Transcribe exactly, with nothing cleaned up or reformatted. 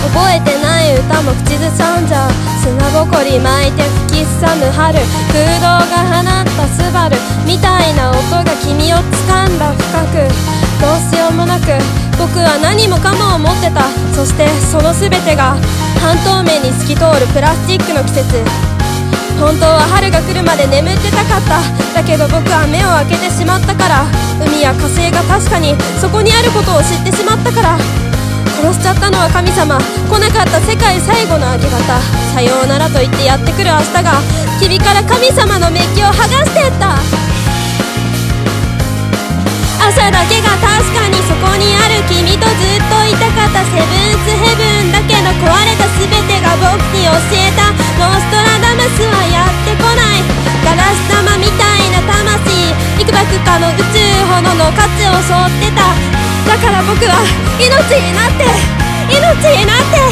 覚えてない歌も口ずさんじゃう。砂ぼこり巻いて吹きすさむ春、空洞が放ったスバルみたいな音が君を掴んだ深く。どうしようもなく僕は何もかも思ってた。そしてその全てが半透明に透き通るプラスチックの季節。本当は春が来るまで眠ってたかった。だけど僕は目を開けてしまったから。海や火星が確かにそこにあることを知ってしまったから。殺しちゃったのは神様。来なかった世界最後の明け方。さようならと言ってやってくる明日が君から神様のメッキを剥がしてった。朝だけが確かにそこにある。君とずっといたかったセブンスヘブンだけど、壊れた全てが僕に教えた。ノストラダムスはやってこない。ガラス玉みたいな魂、いくばくかの宇宙ほどの価値を背負ってた。だから僕は命になって命になって